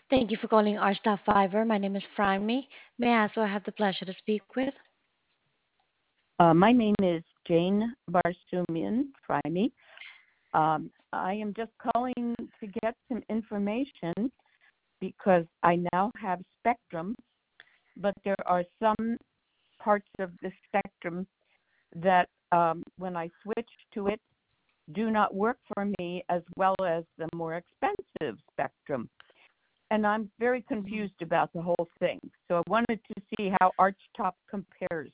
Thank you for calling our staff Fiverr. My name is Franmy. May I ask who I have the pleasure to speak with? My name is Jane Barsumian Fryme. I am just calling to get some information because I now have Spectrum, but there are some parts of the Spectrum that, when I switch to it, do not work for me as well as the more expensive Spectrum. And I'm very confused about the whole thing. So I wanted to see how Archtop compares.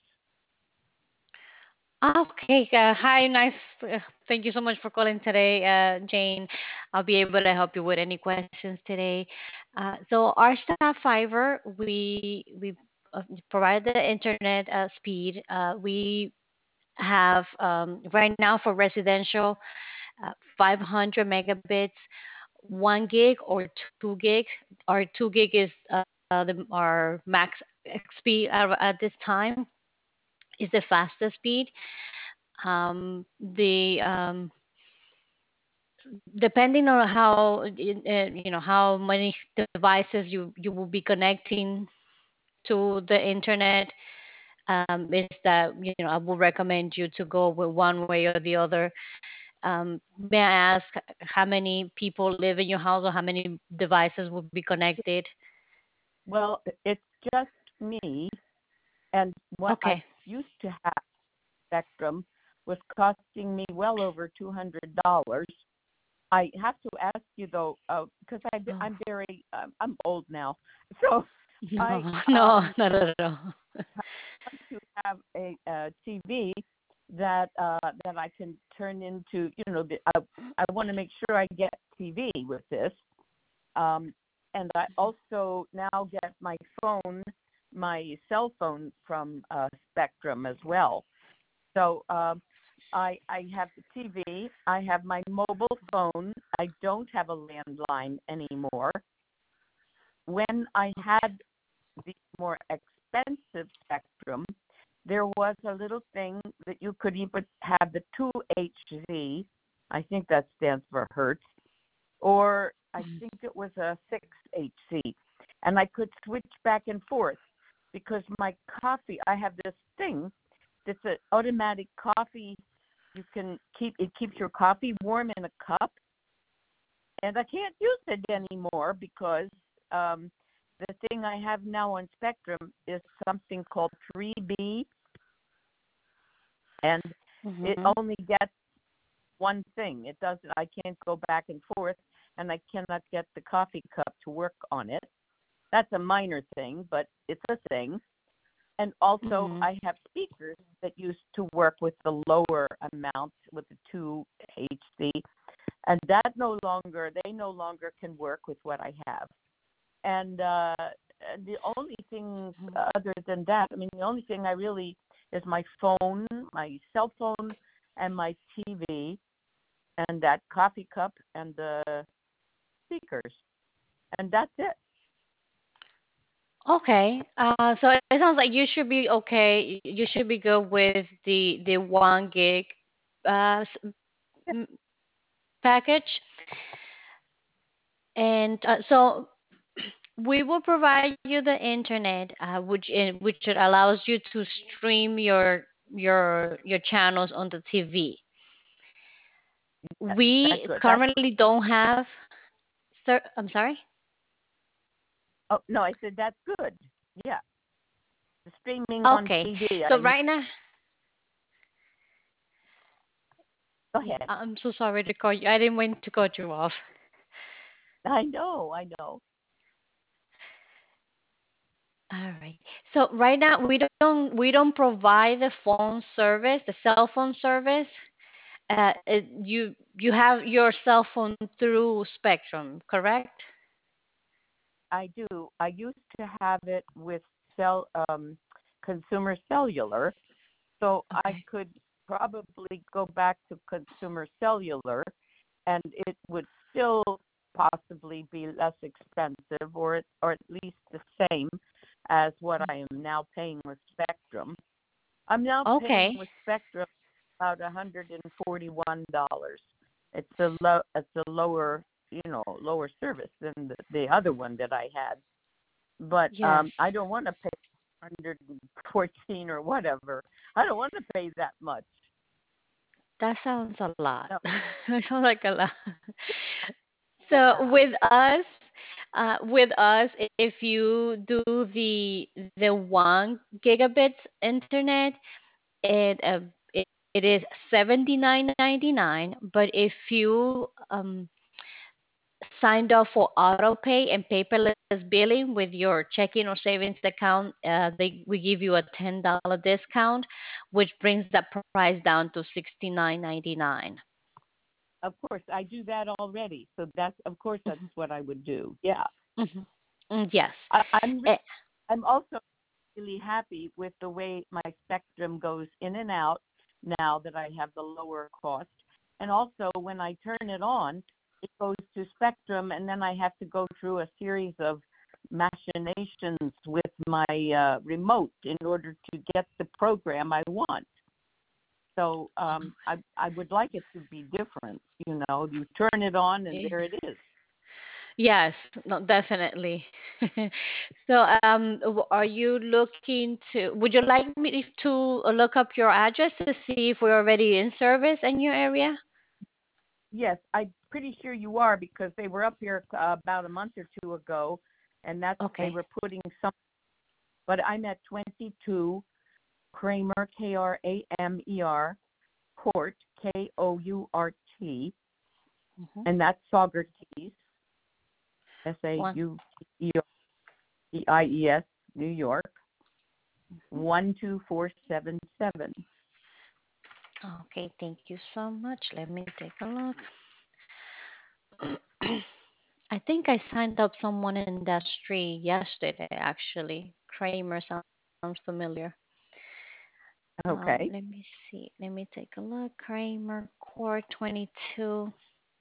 Okay. Hi. Nice. Thank you so much for calling today, Jane. I'll be able to help you with any questions today. So our staff Fiverr, we provide the internet speed. We have right now for residential 500 megabits, 1 gig or 2 gig. Our 2 gig is our max speed at this time is the fastest speed. The Depending on how how many devices you will be connecting to the internet, is that I will recommend you to go with one way or the other. May I ask how many people live in your house or how many devices will be connected? Well, it's just me, and what I Okay. used to have Spectrum was costing me well over $200. I have to ask you though, because Oh, I'm very I'm old now, so I no, no, not at all. want to have a TV that I can turn into. I want to make sure I get TV with this, um, and I also now get my cell phone from Spectrum as well. So I have the TV. I have my mobile phone. I don't have a landline anymore. When I had the more expensive Spectrum, there was a little thing that you could even have the 2HZ. I think that stands for Hertz, or I think it was a 6HC. And I could switch back and forth because my coffee, I have this thing that's an automatic coffee. It keeps your coffee warm in a cup, and I can't use it anymore because the thing I have now on Spectrum is something called 3B, and it Mm-hmm. only gets one thing. It doesn't. I can't go back and forth, and I cannot get the coffee cup to work on it. That's a minor thing, but it's a thing. And also, Mm-hmm. I have speakers that used to work with the lower amount with the 2HC, and they no longer can work with what I have. And the only thing other than that, I mean, the only thing I really is my phone, my cell phone, and my TV, and that coffee cup and the speakers, and that's it. Okay. So it sounds like you should be okay. You should be good with the 1 gig uh, s- m- package, and so we will provide you the internet, which it allows you to stream your channels on the TV. That's We good. That's currently don't have. Sir, I'm sorry. Oh no, I said that's good. Yeah, the streaming on Okay. TV. So right now, Go ahead. I'm so sorry to call you. I didn't mean to cut you off. I know, I know. All right. So right now we don't provide the phone service, the cell phone service. You have your cell phone through Spectrum, correct? I do. I used to have it with cell consumer cellular, so I Okay. could probably go back to consumer cellular, and it would still possibly be less expensive, or at least the same as what I am now paying with Spectrum. I'm now paying Okay. with Spectrum about $141. It's a lower. lower service than the other one that I had. But Yes. I don't want to pay 114 or whatever. I don't want to pay that much. That sounds a lot. No. That sounds like a lot. So Yeah. with us, if you do the 1 gigabits internet, it is 79.99. But if you signed up for auto pay and paperless billing with your checking or savings account, they we give you a $10 discount, which brings that price down to 69.99. Of course, I do that already. So that's what I would do. Yeah. Mhm. Yes. I, I'm re- Eh, I'm also really happy with the way my spectrum goes in and out now that I have the lower cost. And also, when I turn it on, it goes to spectrum, and then I have to go through a series of machinations with my remote in order to get the program I want. So I would like it to be different. You turn it on, and eh, there it is. yes, no, definitely. So, are you looking to? Would you like me to look up your address to see if we're already in service in your area? Yes, I'm pretty sure you are because they were up here about a month or two ago, and they Okay. were putting some. But I'm at 22 Kramer Kramer Court Kourt, Mm-hmm. and that's Saugerties One. Saugerties, New York 12477. Okay, thank you so much. Let me take a look. I think I signed up someone in that street yesterday, actually. Kramer sounds familiar. Okay. Let me see. Let me take a look. Kramer Core 22.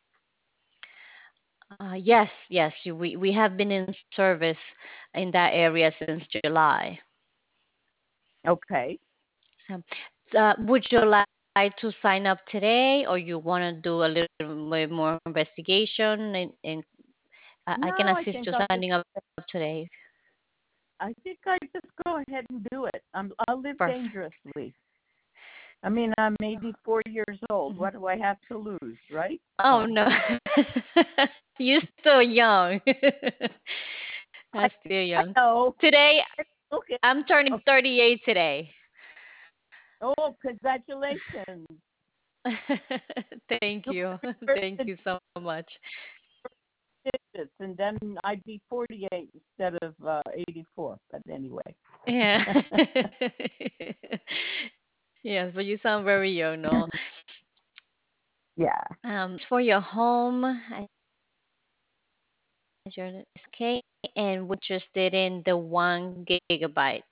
Yes, yes, we have been in service in that area since July. Okay. So, would you like to sign up today, or you want to do a little bit more investigation? And I can No, I assist think you I'll just signing up today. I think I just go ahead and do it. I'll live Perfect. dangerously. I mean, I'm 84 years old. Mhm. What do I have to lose, right? Oh So no, you're still young. I, I'm still I young. know. Today, Look at I'm turning 38 today. congratulations. Thank You you. reversed Thank the you so much. digits, and then I'd be 48 instead of 84. But anyway. Yeah. Yes, but you sound very young, no? Yeah. For your home, you're okay, and we're interested in the 1 gigabyte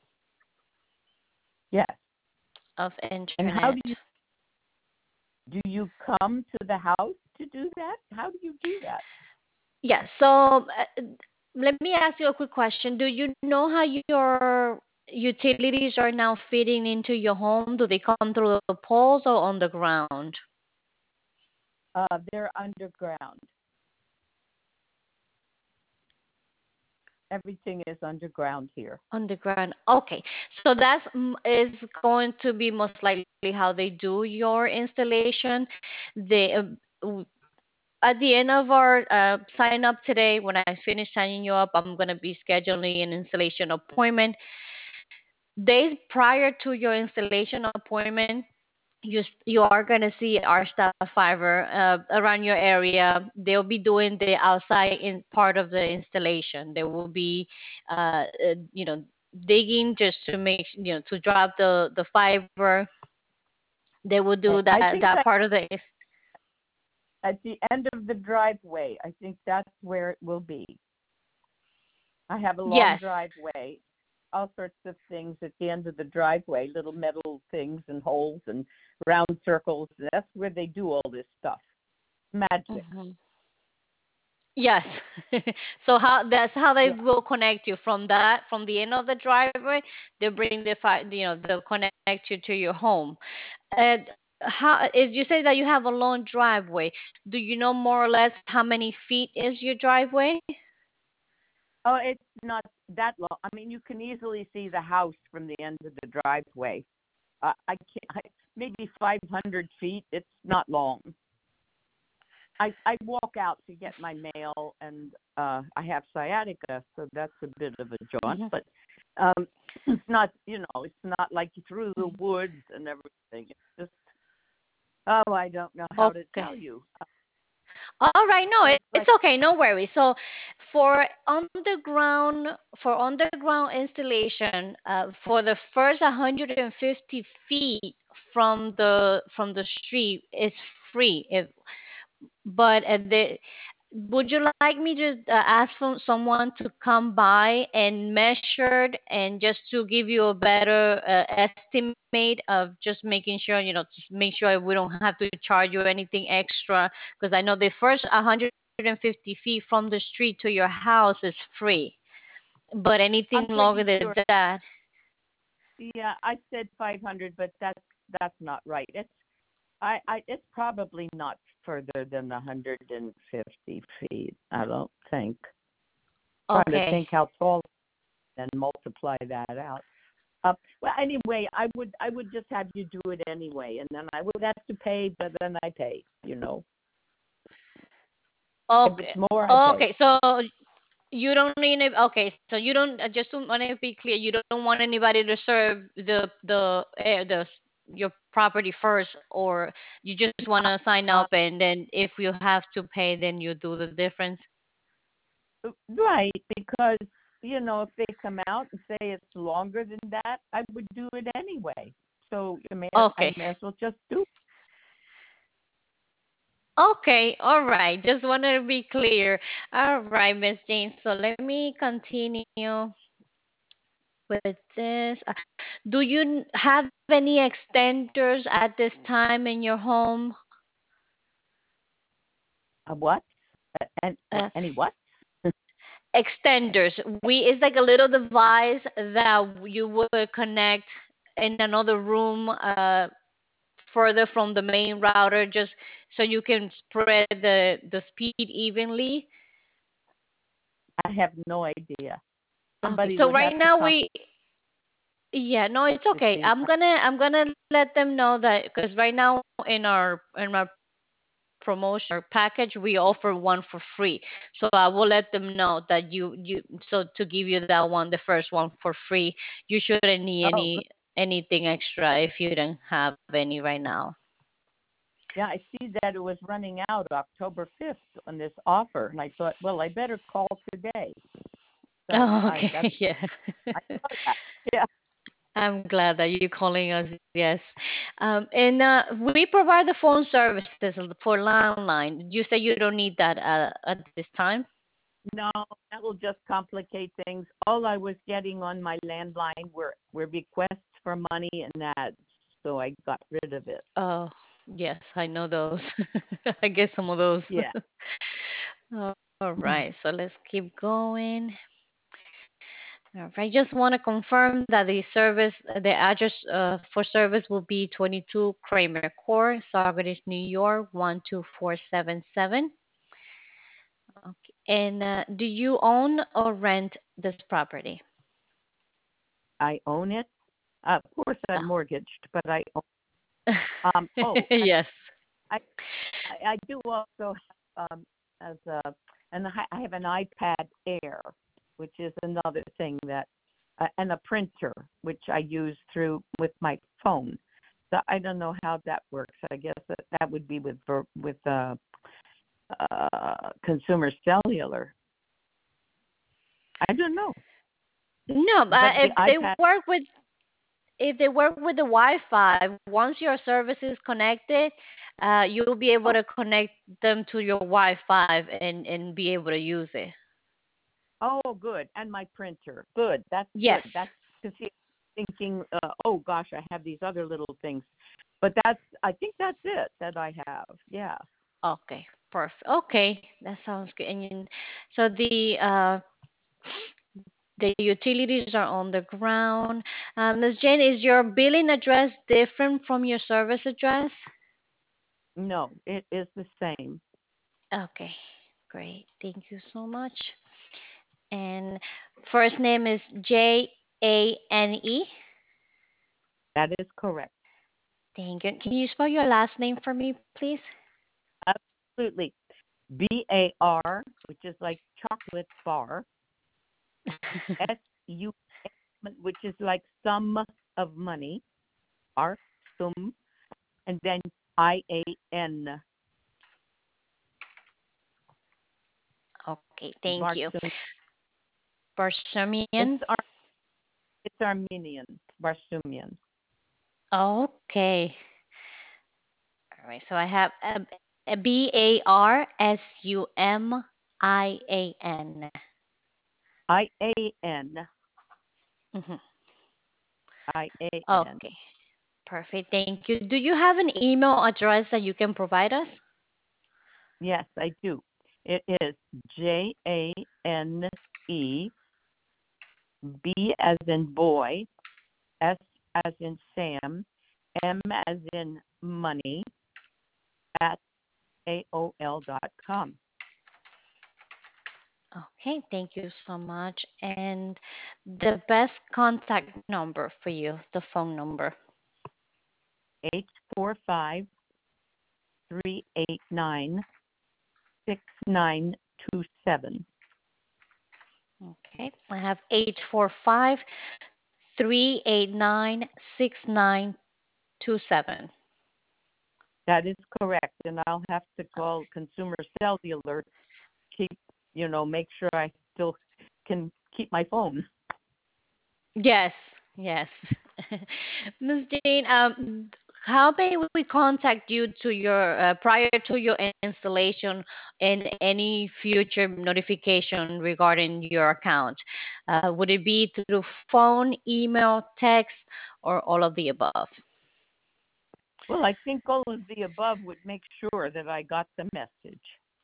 Yes. of And how internet. do you come to the house to do that? How do you do that? Yeah, so let me ask you a quick question. Do you know how your utilities are now fitting into your home? Do they come through the poles or on the ground? They're underground. Everything is underground here. Underground. Okay. So that is going to be most likely how they do your installation. They at the end of our sign up today, when I finish signing you up, I'm going to be scheduling an installation appointment. Days prior to your installation appointment, you are going to see our staff fiber around your area. They'll be doing the outside in part of the installation. They will be, digging just to make to drop the fiber. They will Okay. do I that think that that part of the. at the end of the driveway, I think that's where it will be. I have a long Yes. driveway, all sorts of things at the end of the driveway, little metal things and holes and round circles. That's where they do all this stuff. Magic. Hmm. Yes. So that's how they Yeah. will connect you from the end of the driveway. They bring they'll connect you to your home. how is you say that you have a long driveway? Do you know more or less how many feet is your driveway? Oh, it's not that long. I mean, you can easily see the house from the end of the driveway. I can't. Maybe 500 feet. It's not long. I walk out to get my mail, and I have sciatica, so that's a bit of a jaunt. Mhm. But um, it's not, it's not like through the Mhm. woods and everything. It's just, oh, I don't know how to Okay. tell you. All right, no, It's it's like okay, no worries. So, for underground installation, for the first 150 feet from the street is free. But would you like me to ask for someone to come by and measure it and just to give you a better estimate of just making sure, just make sure we don't have to charge you anything extra? Because I know the first 150 feet from the street to your house is free, but anything I'm longer pretty than sure. that. Yeah, I said 500, but that's not right. It's probably not further than 150 feet. I don't think. Trying to Okay. think how tall and multiply that out. Well, anyway, I would just have you do it anyway, and then I would have to pay, but then I pay. If it's Okay. more, I pay. Okay. So you don't need it. Okay, so you don't. Just to want to be clear, you don't want anybody to serve your property first, or you just want to sign Uh, up, and then if you have to pay, then you do the difference. right, because if they come out and say it's longer than that, I would do it anyway. So I Okay. may as well just do. Okay. All right. Just wanted to be clear. All right, Miss Jane. So let me continue with this. Do you have any extenders at this time in your home? What? And Uh, any what? extenders. We It's like a little device that you would connect in another room, further from the main router, just so you can spread the speed evenly. I have no idea. Okay, Somebody so would right have to now come yeah, no, it's to okay. see. I'm gonna let them know that, because right now in our promotion or package we offer one for free. So I will let them know that you so to give you that one, the first one for free. You shouldn't need Oh, good. anything extra if you don't have any right now. Yeah, I see that it was running out October 5th on this offer, and I thought, well, I better call today. So Oh, I okay. that's Yeah. I thought that. Yeah. I'm glad that you're calling us. Yes. And we provide the phone services for landline. You say you don't need that at this time? No, that will just complicate things. All I was getting on my landline were requests for money and ads, so I got rid of it. Oh, yes, I know those. I get some of those. Yeah. All right, so let's keep going. All right, just want to confirm that the address for service will be 22 Kramer Court, Saugerties, New York 12477. Okay. And do you own or rent this property? I own it. Of course, I'm Oh. mortgaged, but I own. Oh, Yes. I I do also have as a and I have an iPad Air, which is another thing that and a printer which I use through with my phone. So I don't know how that works. I guess that would be consumer cellular. I don't know, No, but the iPad. if they work with the Wi-Fi, once your service is connected, you'll be able Oh, to connect them to your Wi-Fi and be able to use it. oh, good. And my printer. Good. That's Yes. good. That's to see. Thinking, oh gosh, I have these other little things, but I think that's it that I have. Yeah. Okay. Perfect. Okay, that sounds good. So The utilities are on the ground. Ms. Jane, is your billing address different from your service address? No, it is the same. Okay, great. Thank you so much. And first name is Jane. That is correct. Thank you. Can you spell your last name for me, please? Absolutely. BAR, which is like chocolate bar, SU, which is like sum of money, R, sum, and then IAN, Okay, thank you. Barsum. It's Barsamian. Ar- it's Armenian, Barsumian. Okay. All right. So I have a Barsumian. IAN, Mm-hmm. IAN. Okay. Perfect. Thank you. Do you have an email address that you can provide us? Yes, I do. It is JANE, B as in boy, S as in Sam, M as in money, at AOL.com. Okay. Thank you so much. And the best contact number for you, the phone number. 845-389-6927. Okay. I have 845-389-6927. That is correct. And I'll have to call Consumer Cellular, keep, make sure I still can keep my phone. Yes, yes. Ms. Jane, how may we contact you to your prior to your installation and any future notification regarding your account? Would it be through phone, email, text, or all of the above? Well, I think all of the above would make sure that I got the message.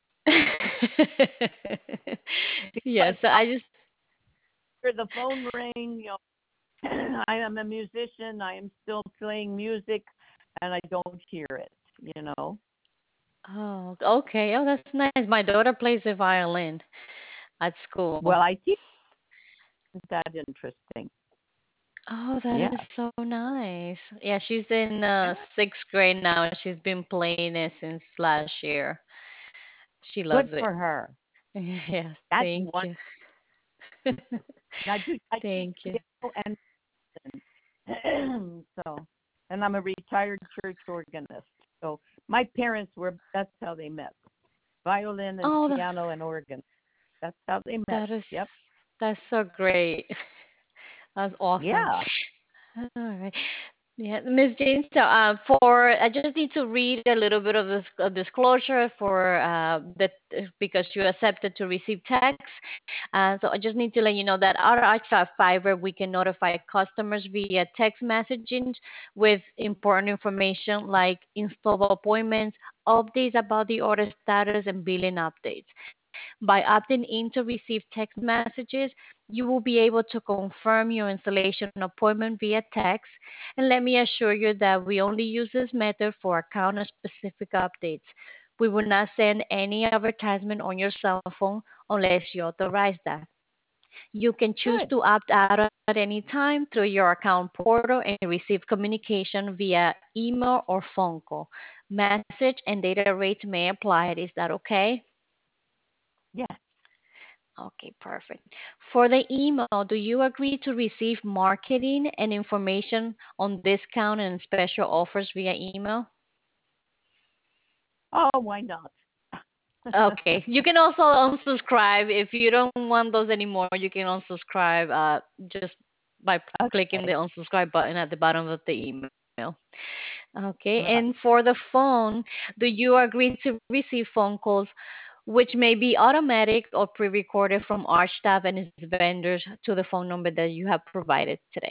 Yes, Because so I I just hear the phone ring, I am a musician, I am still playing music, and I don't hear it. oh, okay. Oh, that's nice. My daughter plays the violin at school. Well, I think that interesting. Oh, that Yeah, is so nice. Yeah, she's in sixth grade now. She's been playing it since last year. She loves good it. for her. Yes, That's thank one. you. I teach Thank you. piano and so, and I'm a retired church organist. So my parents were. That's how they met. Violin and Oh, piano and organ. That's how they met. that is Yep. that's so great. That's awesome. Yeah. All right. Yeah, Ms. Jane, so for I just need to read a little bit of this disclosure for that because you accepted to receive text. So I just need to let you know that our Archstar Fiber, we can notify customers via text messaging with important information like install appointments, updates about the order status, and billing updates. By opting in to receive text messages, you will be able to confirm your installation appointment via text. And let me assure you that we only use this method for account specific updates. We will not send any advertisement on your cell phone unless you authorize that. You can choose Good. to opt out at any time through your account portal and receive communication via email or phone call. Message and data rates may apply. Is that okay? Yes. Okay, perfect. For the email, do you agree to receive marketing and information on discount and special offers via email? Oh, why not? Okay. You can also unsubscribe if you don't want those anymore. You can unsubscribe just by clicking the Okay. unsubscribe button at the bottom of the email. Okay. And Right. for the phone, do you agree to receive phone calls which may be automatic or pre-recorded from our staff and its vendors to the phone number that you have provided today?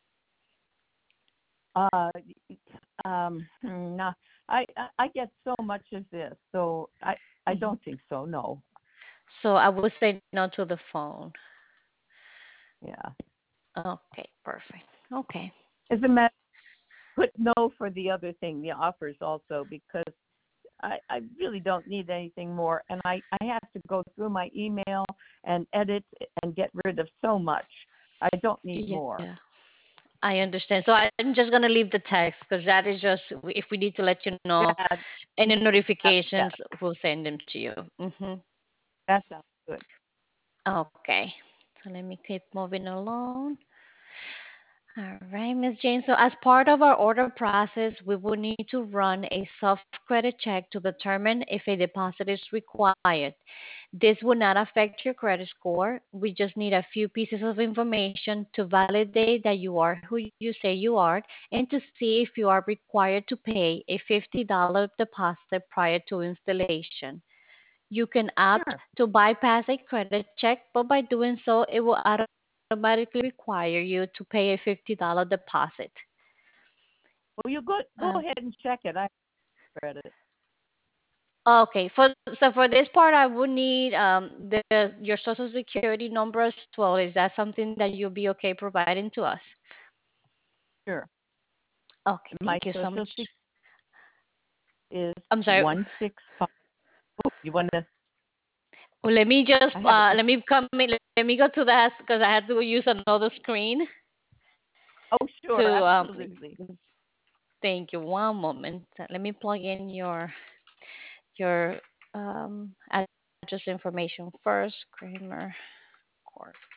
Uh, no, I get so much of this, so I Hmm. don't think so. No. So I would say no to the phone. Yeah. Okay, perfect. Okay. As a matter, put no for the other thing, the offers also, because I really don't need anything more. And I have to go through my email and edit and get rid of so much. I don't need more. Yeah, I understand. So I'm just gonna leave the text because that is just if we need to let you know Yeah, any notifications, yeah, we'll send them to you. that sounds good. Okay. So let me keep moving along. All right, Ms. Jane. So as part of our order process, we will need to run a soft credit check to determine if a deposit is required. This will not affect your credit score. We just need a few pieces of information to validate that you are who you say you are and to see if you are required to pay a $50 deposit prior to installation. You can opt Sure. to bypass a credit check, but by doing so, it will automatically require you to pay a $50 deposit. Well, you go Uh, ahead and check it. I credit. okay, for this part, I would need your social security number as well. Is that something that you'll be okay providing to us? Sure. Okay, My thank you so much. social security is I'm sorry. 165. Oh, you want to? Well, let me just I have it. let me go to that because I had to use another screen Oh, sure, to absolutely. thank you. One moment. Let me plug in your address information first. Kramer Court.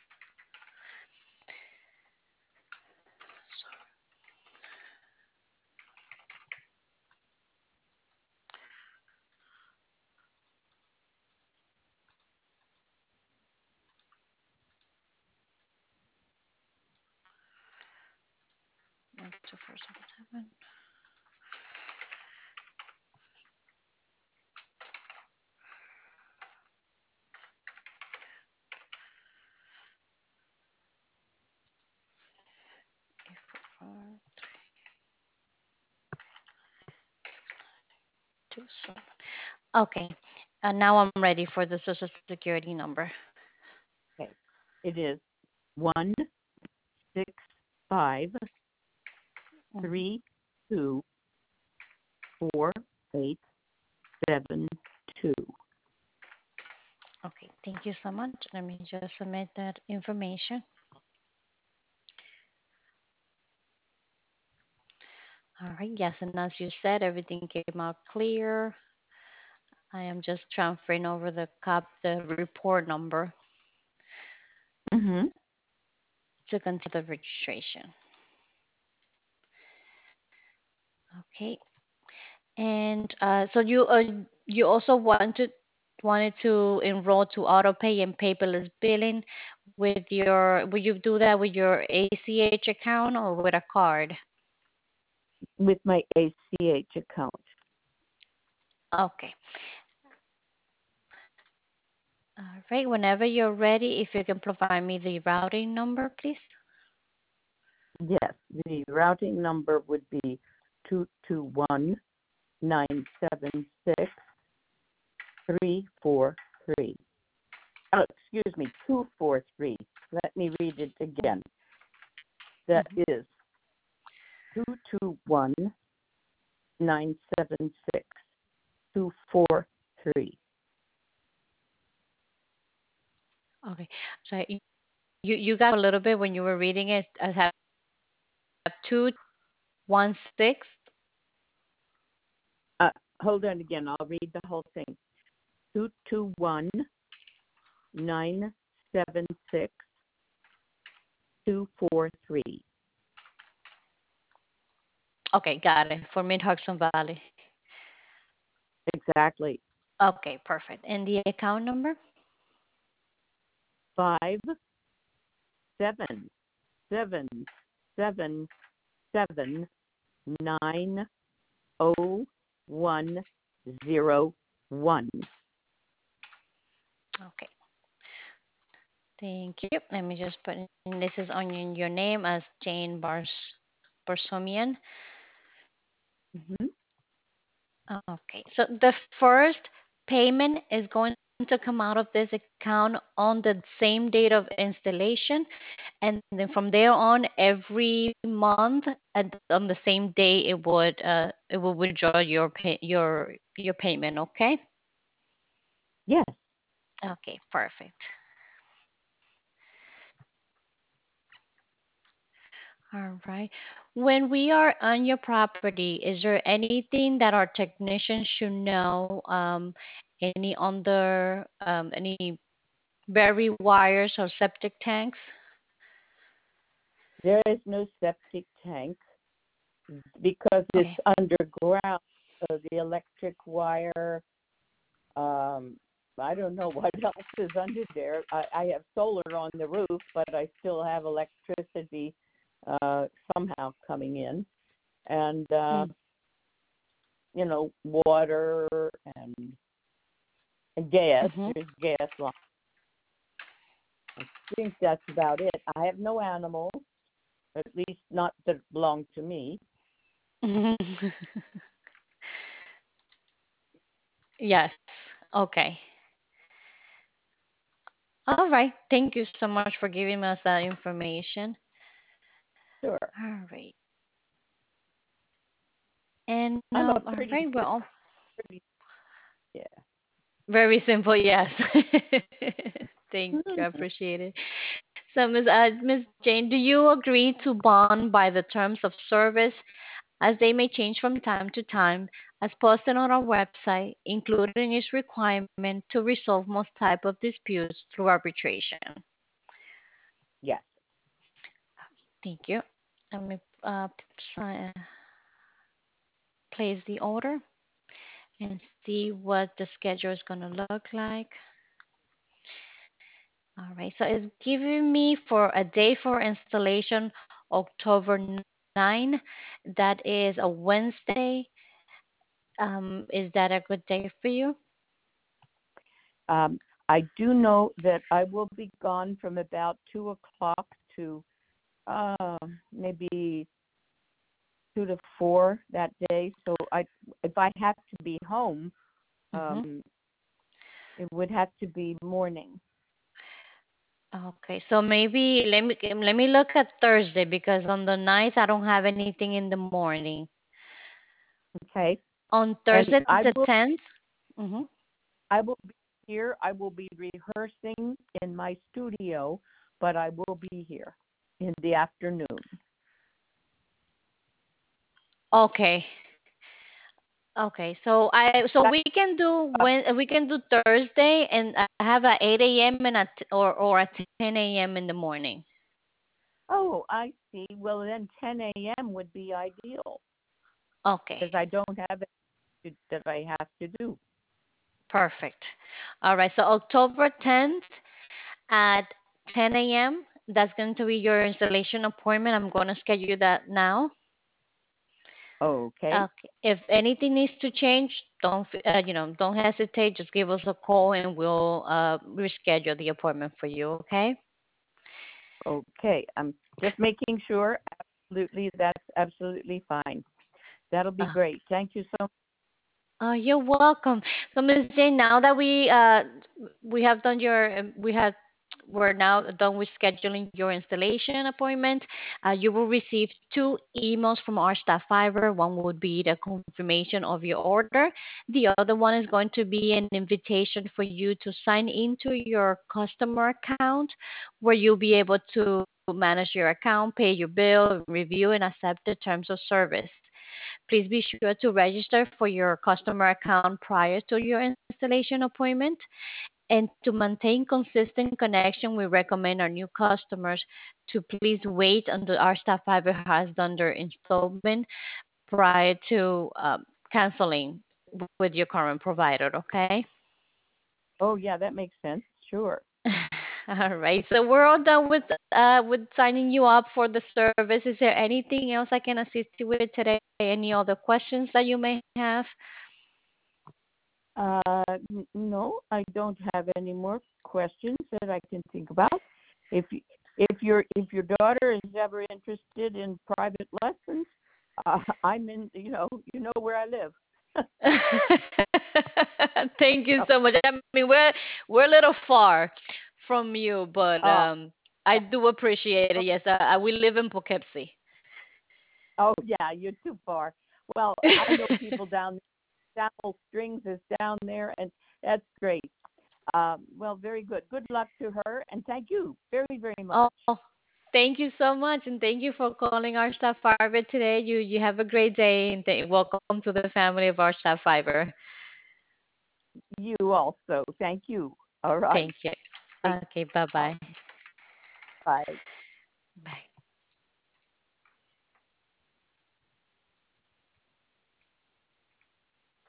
One, two, four, seven, seven. Four, two, seven. Okay. Now I'm ready for the social security number. Okay. It is 165 324872. Okay. Thank you so much. Let me just submit that information. All right. Yes, and as you said, everything came out clear. I am just transferring over the report number Mm-hmm. to continue the registration. Okay. And so you also wanted to enroll to auto pay and paperless billing with your will you do that with your ACH account or with a card? With my ACH account. Okay. All right. Whenever you're ready, if you can provide me the routing number, please. Yes, the routing number would be 221-976-343. Oh, excuse me, 243. Let me read it again. That Hmm. is 221-976-243. Okay. So you got a little bit when you were reading it. I have 216. Hold on again. I'll read the whole thing. 221-976-243. Okay, got it. For Mid Hudson Valley. Exactly. Okay, perfect. And the account number? 577-779-0101. Okay. Thank you. Let me just put in this is on your name as Jane Barsomian. Mm-hmm. Okay. So the first payment is going to come out of this account on the same date of installation, and then from there on, every month and on the same day, it would withdraw your payment. Okay. Yes. Okay. Perfect. All right. When we are on your property, is there anything that our technicians should know? Any buried wires or septic tanks? There is no septic tank because it's Okay. underground. So the electric wire, um, I don't know what else is under there. I have solar on the roof, but I still have electricity somehow coming in. And, Mm. water and gas. Mm-hmm. There's gas lines. I think that's about it. I have no animals, at least not that belong to me. Yes. Okay. All right. Thank you so much for giving us that information. Sure. All right. And I'm a all pretty, right. Well, pretty, yeah. very simple. Yes. Thank you. I Mhm. appreciate it. So, Miss Jane, do you agree to bond by the terms of service as they may change from time to time, as posted on our website, including its requirement to resolve most type of disputes through arbitration? Yes. Thank you. Let me try place the order and see what the schedule is going to look like. All right, so it's giving me for a day for installation October 9. That is a Wednesday. Is that a good day for you? I do know that I will be gone from about 2 o'clock to uh, maybe 2 to 4 that day. So if I have to be home, Mm-hmm. um, it would have to be morning. Okay, so maybe let me look at Thursday because on the night I don't have anything in the morning. Okay. On And Thursday the 10th. Mm-hmm. I will be here. I will be rehearsing in my studio, but I will be here in the afternoon. Okay. Okay, so That, we can do Thursday, and I have at 8 a.m. and or at 10 a.m. in the morning. oh, I see. Well, then 10 a.m. would be ideal Okay, because I don't have it that I have to do. perfect. All right, so October 10th at 10 a.m. That's going to be your installation appointment. I'm going to schedule that now. Okay. Okay. If anything needs to change, don't hesitate. Just give us a call and we'll reschedule the appointment for you. Okay. Okay. I'm just making sure. Absolutely. That's absolutely fine. That'll be Uh, great. Thank you so much. oh, you're welcome. So, Ms. Jane, now that we have done we're now done with scheduling your installation appointment. You will receive two emails from our staff fiber. One would be the confirmation of your order. The other one is going to be an invitation for you to sign into your customer account, where you'll be able to manage your account, pay your bill, review and accept the terms of service. Please be sure to register for your customer account prior to your installation appointment. And to maintain consistent connection, we recommend our new customers to please wait until our staff fiber has done their installment prior to canceling with your current provider, okay? Oh, yeah, that makes sense. Sure. All right. So we're all done with signing you up for the service. Is there anything else I can assist you with today? Any other questions that you may have? No, I don't have any more questions that I can think about. If y- if your daughter is ever interested in private lessons, I'm in. You know where I live. Thank you so much. I mean, we're a little far from you, but Oh, I do appreciate it. Yes, we live in Poughkeepsie. oh yeah, you're too far. Well, I know people down there. Sample Strings is down there, and that's great. Well, very good. Good luck to her, and thank you very, very much. Oh, thank you so much, and thank you for calling our Staff Fiber today. You have a great day, and welcome to the family of our Staff Fiber. You also. Thank you. All right. Thank you. Take Okay, bye care. bye. Bye. Bye.